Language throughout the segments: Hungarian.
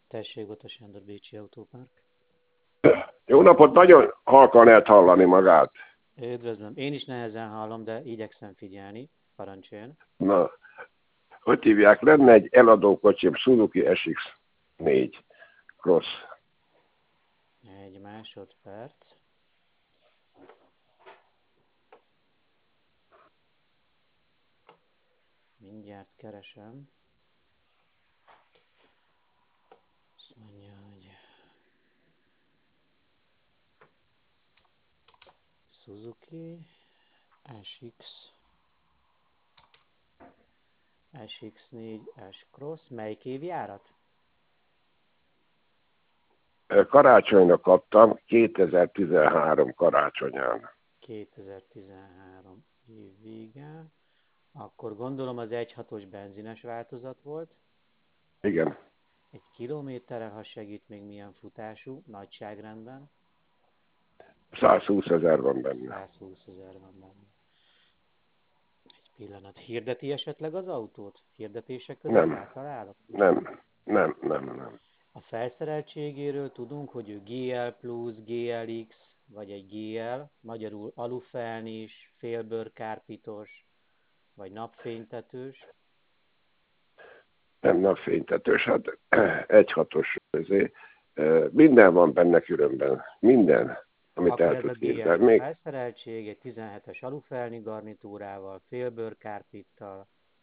Tessék, Otos Sándor, Bécsi Autópark. Jó napot, nagyon halkan lehet hallani magát. Üdvözlöm. Én is nehezen hallom, de igyekszem figyelni. Parancsoljon. Na, hogy hívják? Lenne egy eladókocsim, Suzuki SX4 Cross. Egy másodperc. Mindjárt keresem. Azt mondja, hogy Suzuki SX SX4 S Cross. Melyik évjárat? Karácsonyra kaptam, 2013 karácsonyán. 2013 év vége. Akkor gondolom az 1.6-os benzines változat volt. Igen, Egy kilométerre, ha segít, még milyen futású, nagyságrendben? 120 000 van benne. 120 000 van benne. Egy pillanat. Hirdeti esetleg az autót? Hirdetések között Nem, rátalálok? nem. A felszereltségéről tudunk, hogy ő GL+, GLX, vagy egy GL, magyarul alufelnis, félbőrkárpitos, vagy napfénytetős. Nem napfénytetős, hát 1.6-os. Minden van benne különben. Minden, amit Akkor el ez a tud képzelni. GLX Még, felszereltség, egy 17-es alufelni garnitúrával, félbőrkárpittal,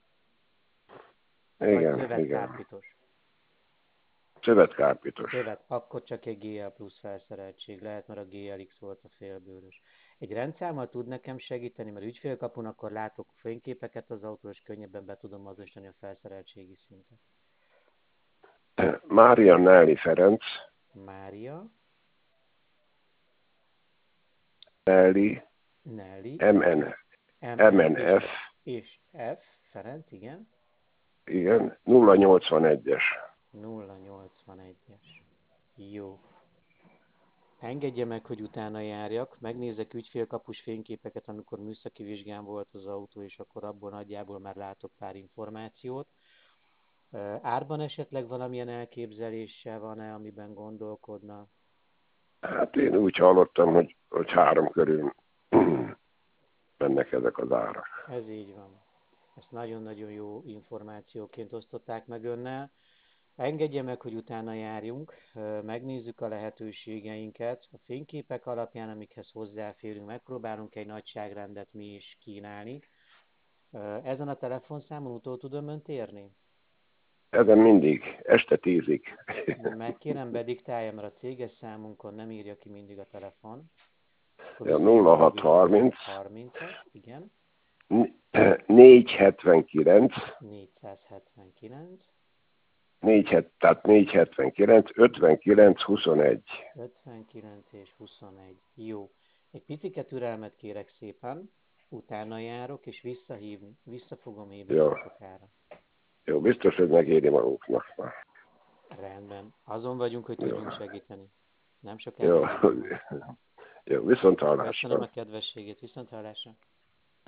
vagy igen. szövetkárpitos. Szövetkárpitos. Szövet, akkor csak egy GL plusz felszereltség lehet, mert a GLX volt a félbőrös. Egy rendszámmal tud nekem segíteni, mert ügyfélkapun akkor látok fényképeket az autóról, és könnyebben be tudom azonosítani a felszereltségi szintet. Mária Nelly Ferenc, Mária, Nelly, Nelly, MNF, és F, Ferenc, igen, igen, 081-es. 081-es. Jó. Engedje meg, hogy utána járjak, megnézek ügyfélkapus fényképeket, amikor műszaki vizsgán volt az autó, és akkor abból nagyjából már látok pár információt. Árban esetleg valamilyen elképzelése van-e, amiben gondolkodna? Hát én úgy hallottam, hogy 3 körül mennek ezek az árak. Ez így van. Ezt nagyon-nagyon jó információként osztották meg önnel. Engedje meg, hogy utána járjunk, megnézzük a lehetőségeinket. A fényképek alapján, amikhez hozzáférünk, megpróbálunk egy nagyságrendet mi is kínálni. Ezen a telefonszámon utol tudom önt érni? Ezen mindig, este 10-ig. Megkérem, bediktálja, mert a céges számunkon nem írja ki mindig a telefon. Akkor Ja, visszahívom a 0630 30-as, igen. 479, 479, tehát 479, 59, 21. 59 és 21. Jó. Egy picike türelmet kérek szépen, utána járok, és vissza fogom hívni nem Jó, sokára. jó, biztos, hogy megéri maguknak. Rendben. Azon vagyunk, hogy Jó, tudjunk segíteni. Nem sokára jó, hívom önt. jó, viszont Köszönöm hallásra. a kedvességét, viszonthallásra.